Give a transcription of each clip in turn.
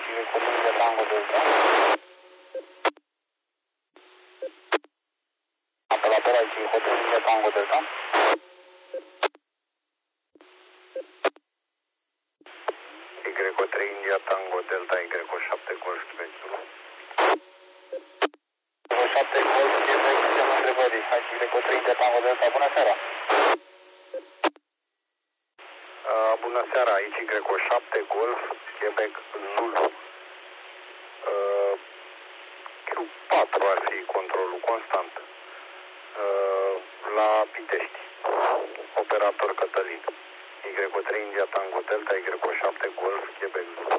Hotel India Tango Delta. Apelator aici, Hotel India Tango Delta. Y3 India Tango Delta, Y7 Golf Quebec Zulu. Y7 Golf Quebec, semnul întrebării. Aici, Y3 India Tango Delta, bună seara. Bună seara, aici Y7 Golf Quebec Zulu. Q4 ar fi controlul constant. La Pitești. Operator Cătălin. Y3 India Tango Delta, Y7 Golf Quebec Zulu.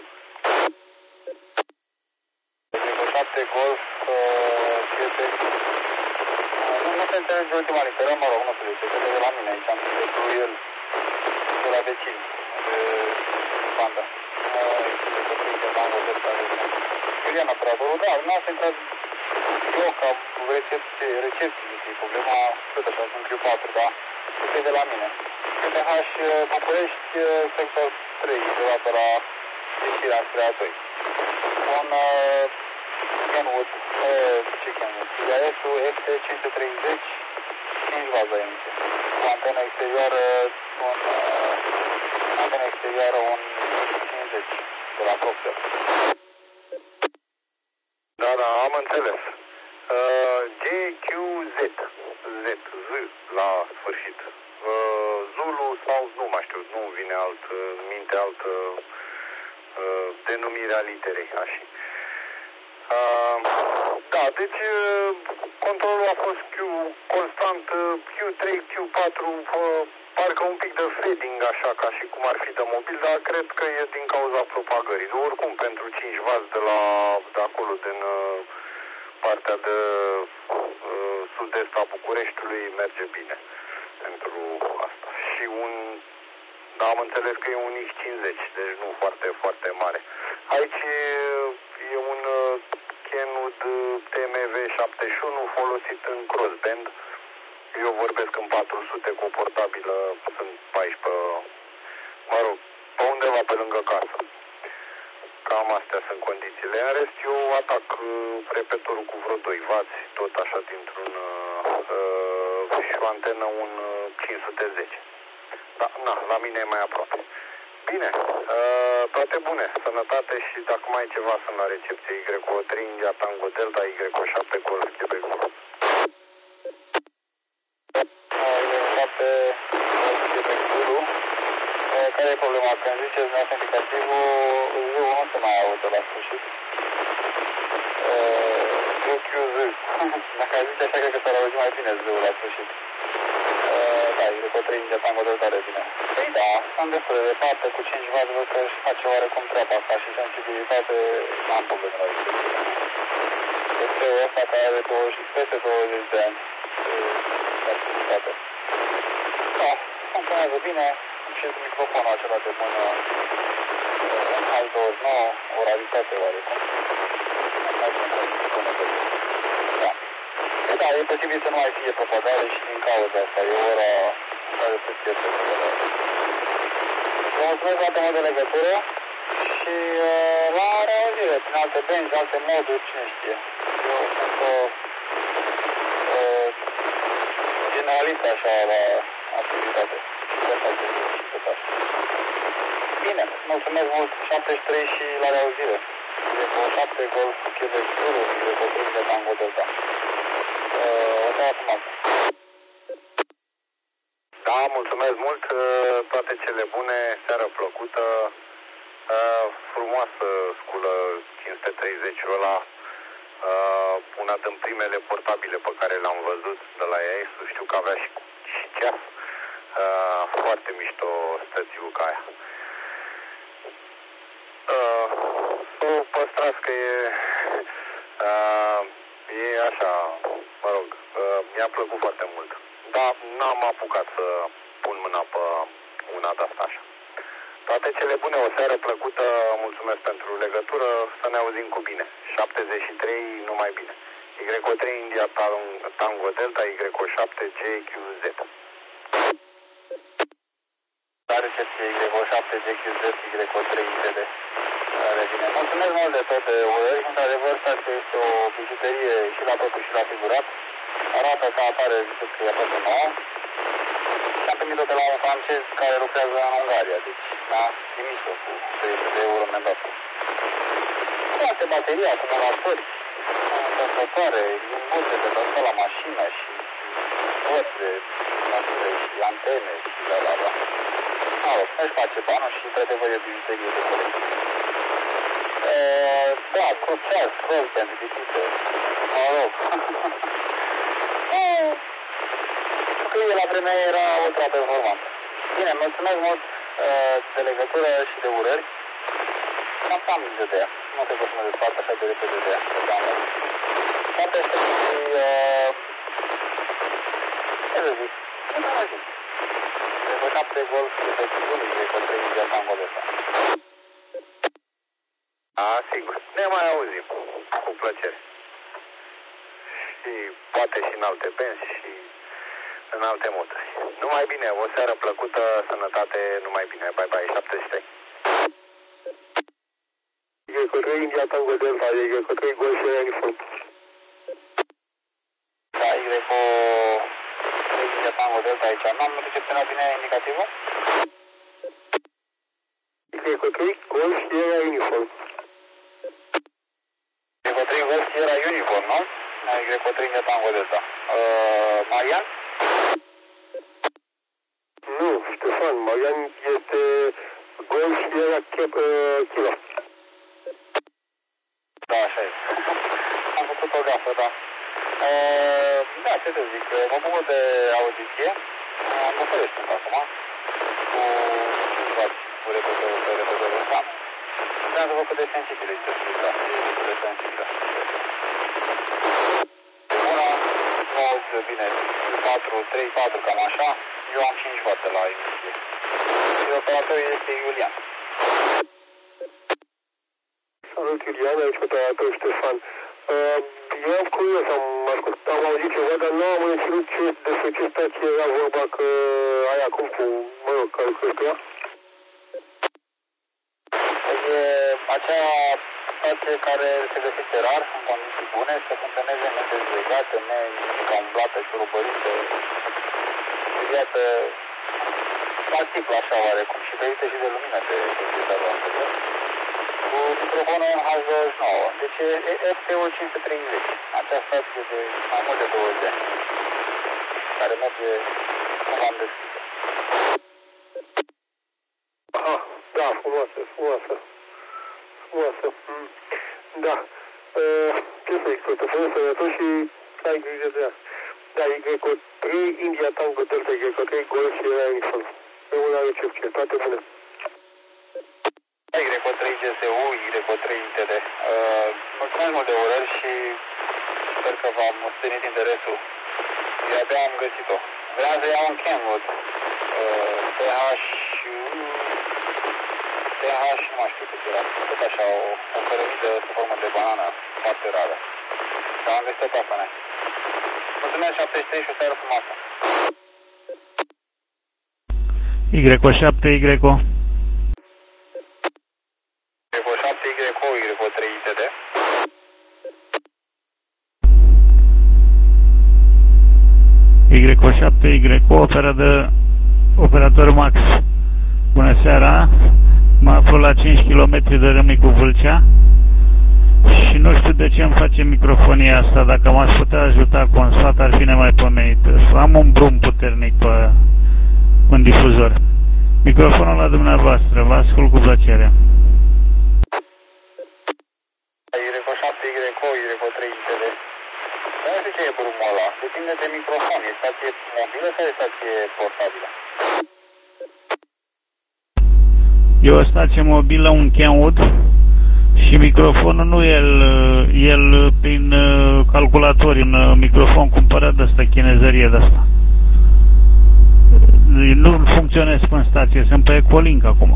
Y7 Golf Quebec. Nu se înțelege ultima literă, mă rog, nu se zice, de la mine aici, am zis cu el, de la vecini, de banda. Y3 India Tango Delta, Iulian, operatorul, da, nu a intrat eu ca recepție, problema, tot așa, sunt Q4, da, este de la mine. PTH București, sector 3, deodată la ieșirea spre A2. Un Kenwood, ce Kenwood? IAS-ul FT530, 5 vaza emisie. Cu antenă exterioară, un 50 de la Proxel. Da, am înțeles. GQZ, Z la sfârșit. Zulu sau nu mai știu, nu vine minte altă denumire a literei, așa. Da, deci controlul a fost constant Q3, Q4, parcă un pic de fading așa, ca și cum ar fi de mobil, dar cred că e din cauza propagării. Oricum, pentru 5W de acolo, din partea de sud-est a Bucureștiului, merge bine pentru asta. Și am înțeles că e un X50, deci nu foarte, foarte mare. Aici e un Kenwood TMV71 folosit în crossband. Eu vorbesc în 400 cu o portabilă, sunt 14, mă rog, pe undeva pe lângă casă. Cam astea sunt condițiile. În rest, eu atac repetorul cu vreo 2W, tot așa dintr-un și o antenă un 510. Da, la mine e mai aproape. Bine, toate bune, sănătate și dacă mai e ceva sunt la recepție. Y3 India Tango Delta, Y7 Golf Quebec Zulu. Y7 Golf Quebec Zulu. Care e problema? Când ziceți dumneavoastră indicativul, Z-ul nu se mai aude la sfârșit. QZ. Dacă ai zice așa, cred că s-ar auzi mai bine Z-ul la sfârșit. Da, Y3 India Tango Delta revine. Păi da, sunt destul de departe, cu 5W văd că își face oarecum treaba asta și sensibilitate, n-am probleme la recepție. PC-ul ăsta care are peste 20 de ani de activitate. Da, funcționează bine și microfonul acela de mână în H29, o raritate oarecum. Da, e posibil să nu mai fie propagare și din cauza asta, e ora în care se pierde. Vă mulțumesc foarte mult de legătură și la reauzire, prin alte benzi, alte moduri, cine știe. Eu sunt generalist așa la activitate. Bine, mulțumesc mult, 73 și la reauzire. Y7 Golf Quebec Zulu, Y3 India Tango Delta. O seară frumoasă. Da, mulțumesc mult, toate cele bune, seară plăcută, frumoasă sculă 530-ul ăla, una din primele portabile pe care le-am văzut de la EAS, știu că avea și ceas, foarte mișto stățiul ca aia. Să o păstrați că e așa, mă rog, mi-a plăcut foarte mult. Dar n-am apucat să pun mâna pe una de asta așa. Toate cele bune, o seară plăcută, mulțumesc pentru legătură, să ne auzim cu bine. 73, numai bine. Y3 India Tango Delta, Y7 GQZ. La recepție Y7 GQZ, Y3 IZD. Revine. Mulțumesc mult de tot de urări. Într-adevăr, stația este o bijuterie și la propriu și la figurat. Arată ca apare, ziceți că e aproape nouă. Și am primit-o de la un francez care lucrează în Ungaria. Deci, da, trimis-o cu 30 de euro mi-a dat-o. Toate baterii, acumulatori, încărcătoare, inboțe de asta la mașină și porți de și antene și la. Își face banul și într-adevăr e o bijuterie de colecție. Da, cruceaz, scroll pentru biciclete, mă rog. Că la vremea era ultra performantă. Bine, mulțumesc mult de legătură și de urări. Cam am grijă de ea. Nu trebuie să mă despart așa de repede de ea. Poate să fii... ce să zic? Ce să zic? Trebuie 7 golf de Chiului, de către India Tango Delta. Sigur. Ne mai auzim. Cu plăcere. Și poate și în alte benzi și în alte moduri. Numai bine, o seară plăcută, sănătate, numai bine. Bye bye, 73. Y3 India Tango Delta, Y3 Golf Sierra Uniform. Da, Y3 India Tango Delta aici. N-am recepționat bine indicativul? Y3 Golf Sierra Uniform. Y3 Golf Sierra Uniform, nu? Y3 India Tango Delta. Marian? Nu, Ștefan, Marian este Golf Sierra Kilo. Da, așa e. Am făcut o gafă, da. Da, ce să zic, mă bucur de audiție. Am bucurit sunt acum. Cu 5 W cu repetătorul ăsta. Vreau să văd cât de sensibil este da, e destul de sensibilă. Una, nu auzi bine, 3-4, cam așa. Eu am 5 W la emisie. Și operatorul este Iulian. Salut, Iulian, aici operator Ștefan. Eu am curios, am auzit ceva, dar nu am înțeles despre ce stație era vorba, că ai acum cu, mă rog, că lucrezi pe ea? E acea stație care se găsește rar, în condiții bune, să funcționeze nedezlegată, necamblată, șurubărită, viață la tip, așa oarecum, și verită și de lumină de proprietarul anterior. Cu microfonul MH29, deci e FTO 530, acea stație de mai mult de 20 ani, care merge cum am descris-o. Aha, da, frumoasă. Da, ce să zic, protofon sănătos și ai grijă de ea. Da, Y3 India Tango Delta, Y3 Golf Sierra Uniform. Pe una recepție, toate bune. Y3 GSU, Y3 ITD. Mulțumesc mult de urări și sper că v-am ținut interesul. Eu abia am găsit-o. Vreau să iau un Kenwood. TH, nu mai știu cât era. Tot așa, o cărămidă sub formă de banană, foarte rară. Dar am găsit-o pe asta, ne. Mulțumesc 73 și o seară frumoasă. Y7, Y7, Y3 ITD. Y7, operator Max. Bună seara, mă aflu la 5 km de Râmnicu Vâlcea și nu știu de ce îmi face microfonia asta. Dacă m-ați putea ajuta cu un sfat, ar fi nemaipomenit. Am un brum puternic pe un difuzor. Microfonul la dumneavoastră, vă ascult cu plăcere. Y7, Y3 ITD. Nu știu ce e brumul ăla, depinde de microfon. E stație mobilă sau e stație portabilă? E o stație mobilă, un Kenwood, și microfonul nu el prin calculator, un microfon cumpărat de asta, chinezărie de asta. Nu funcționez în stație, sunt pe Ecolink acum.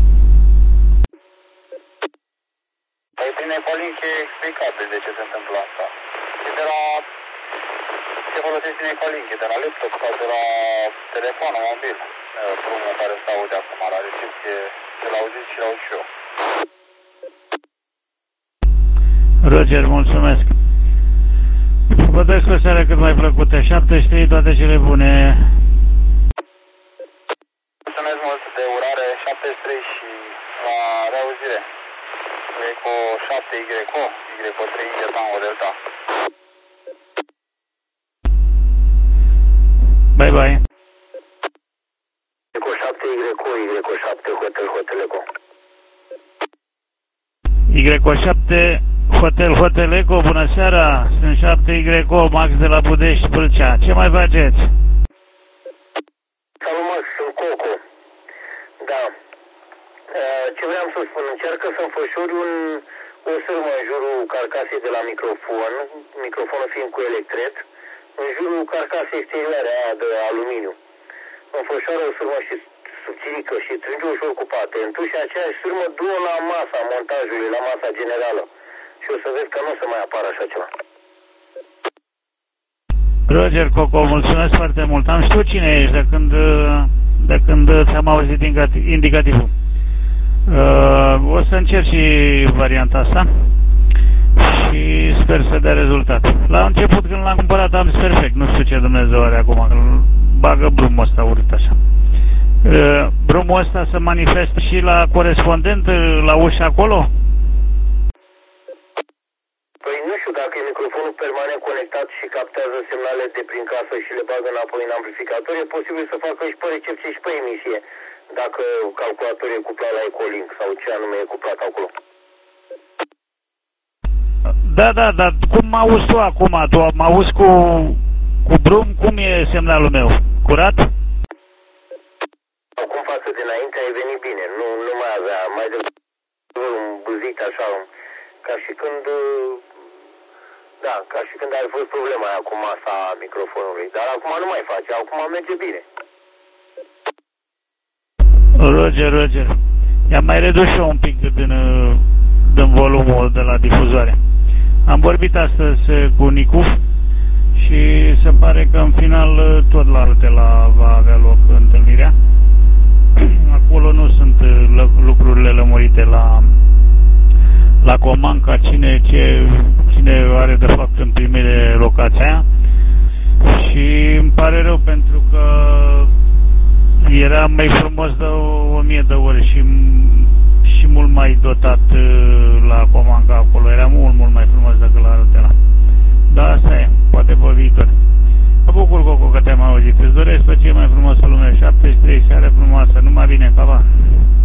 Păi prin Ecolink e explicabil de ce se întâmplă asta. E de la... ce folosești prin Ecolink? E de la laptop sau de la telefonul mobil? Drumul care se aude acum la recepție, ce l-auziți și l-aud și eu. Roger, mulțumesc. Vă doresc o seară cât mai plăcută. 73, toate cele bune. Mulțumesc mult de urare 73 și la reauzire. Eco 7, YO 3, Tango Delta. Bye bye. Eco 7, YO 7, Hotel Eco. YO 7, Hotel Eco, bună seara. Sunt 7YO, Max de la Budești, Vâlcea. Ce mai faceți? Salut, Max, sunt Coco. Da. Ce vreau să spun, încearcă să înfășori o sârmă în jurul carcasei de la microfon, microfonul fiind cu electret, în jurul carcasei exterioare aia de aluminiu. Înfășoară o sârmă și subțirică și strânge ușor cu patentul și aceeași sârmă du-o la masa montajului, la masa generală. Și o să vezi că nu o să mai apară așa ceva. Roger, Coco, mulțumesc foarte mult. Am știut cine ești de când ți-am auzit indicativul. O să încerc și varianta asta și sper să dea rezultat. La început, când l-am cumpărat, am zis perfect. Nu știu ce Dumnezeu are acum, că bagă brumul ăsta urât așa. Brumul ăsta se manifestă și la corespondent, la ușa acolo? Păi nu știu, dacă e microfonul permanent conectat și captează semnale de prin casă și le bagă înapoi în amplificator, e posibil să facă și pe recepție și pe emisie, dacă calculatorul e cuplat la Ecolink sau ce anume e cuplat acolo. Da, dar cum mă auzi tu acum? Tu mă auzi cu brum? Cum e semnalul meu? Curat? Acum față de înainte ai venit bine, nu mai avea, mai de un buzit așa, ca și când, da, ca și când ai fost problema aia cu masa microfonului, dar acum nu mai face, acum merge bine. Roger, i-am mai redus și eu un pic din volumul de la difuzoare. Am vorbit astăzi cu Nicu și se pare că în final tot la Rutela va avea loc întâlnirea. Acolo nu sunt lucrurile lămurite la Comanca, cine are de fapt în primire locația aia. Și îmi pare rău pentru că era mai frumos de 1000 de ori și mult mai dotat la Comanca acolo. Era mult mai frumos decât la Rutela. Dar asta e, poate pe viitor. Mă bucur, Coco, că te-am auzit. Îți doresc tot ce e mai frumos pe lume. 73, seară frumoasă. Numai bine, pa, pa.